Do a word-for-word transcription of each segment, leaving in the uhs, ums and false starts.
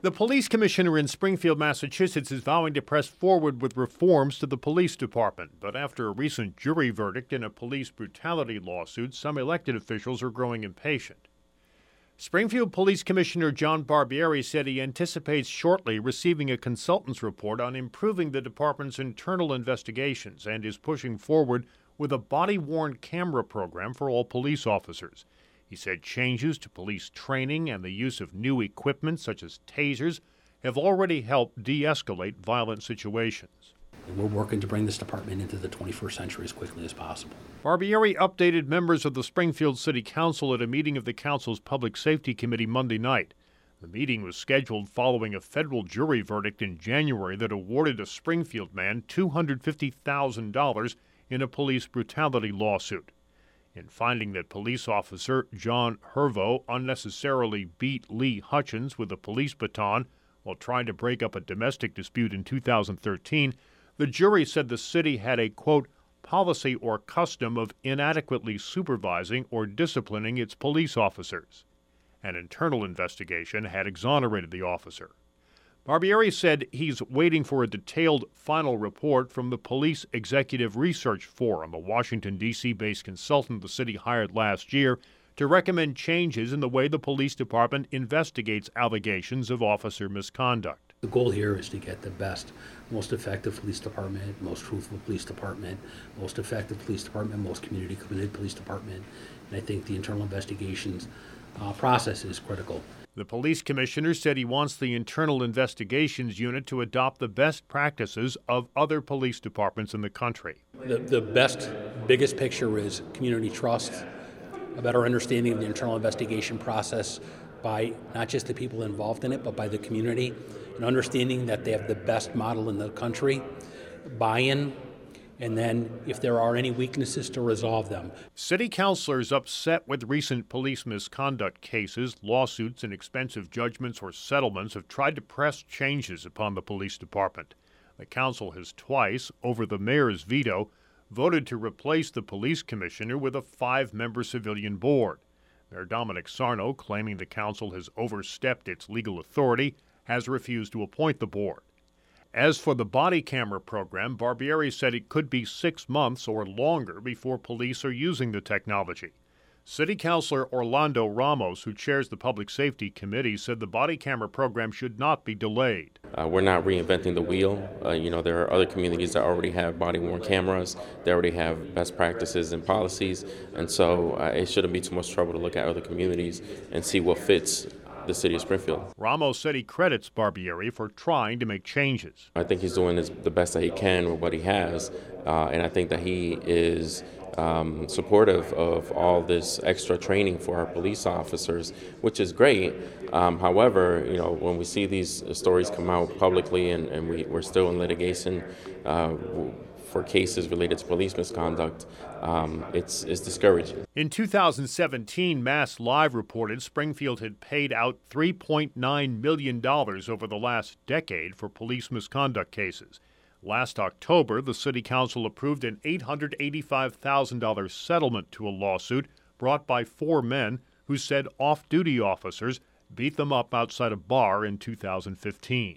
The police commissioner in Springfield, Massachusetts, is vowing to press forward with reforms to the police department. But after a recent jury verdict in a police brutality lawsuit, some elected officials are growing impatient. Springfield Police Commissioner John Barbieri said he anticipates shortly receiving a consultant's report on improving the department's internal investigations and is pushing forward with a body-worn camera program for all police officers. He said changes to police training and the use of new equipment such as tasers have already helped de-escalate violent situations. And we're working to bring this department into the twenty-first century as quickly as possible. Barbieri updated members of the Springfield City Council at a meeting of the council's Public Safety Committee Monday night. The meeting was scheduled following a federal jury verdict in January that awarded a Springfield man two hundred fifty thousand dollars in a police brutality lawsuit. In finding that police officer John Hervo unnecessarily beat Lee Hutchins with a police baton while trying to break up a domestic dispute in two thousand thirteen, the jury said the city had a, quote, policy or custom of inadequately supervising or disciplining its police officers. An internal investigation had exonerated the officer. Barbieri said he's waiting for a detailed final report from the Police Executive Research Forum, a Washington, D C-based consultant the city hired last year to recommend changes in the way the police department investigates allegations of officer misconduct. The goal here is to get the best, most effective police department, most truthful police department, most effective police department, most community-committed police department, and I think the internal investigations uh, process is critical. The police commissioner said he wants the Internal Investigations Unit to adopt the best practices of other police departments in the country. The, the best, biggest picture is community trust, a better understanding of the internal investigation process by not just the people involved in it, but by the community, and understanding that they have the best model in the country, buy-in, and then if there are any weaknesses to resolve them. City councilors upset with recent police misconduct cases, lawsuits, and expensive judgments or settlements have tried to press changes upon the police department. The council has twice, over the mayor's veto, voted to replace the police commissioner with a five-member civilian board. Mayor Dominic Sarno, claiming the council has overstepped its legal authority, has refused to appoint the board. As for the body camera program, Barbieri said it could be six months or longer before police are using the technology. City Councilor Orlando Ramos, who chairs the Public Safety Committee, said the body camera program should not be delayed. Uh, we're not reinventing the wheel. Uh, you know, there are other communities that already have body-worn cameras. They already have best practices and policies. And so uh, it shouldn't be too much trouble to look at other communities and see what fits the city of Springfield. Ramos said he credits Barbieri for trying to make changes. I think he's doing his, the best that he can with what he has, uh, and I think that he is um, supportive of all this extra training for our police officers, which is great. Um, however, you know, when we see these stories come out publicly and, and we, we're still in litigation uh, for cases related to police misconduct, um, it's, it's discouraging. In two thousand seventeen, Mass Live reported Springfield had paid out three point nine million dollars over the last decade for police misconduct cases. Last October, the City Council approved an eight hundred eighty-five thousand dollars settlement to a lawsuit brought by four men who said off-duty officers beat them up outside a bar in two thousand fifteen.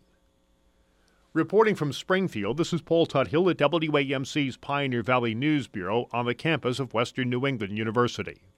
Reporting from Springfield, this is Paul Tuthill at W A M C's Pioneer Valley News Bureau on the campus of Western New England University.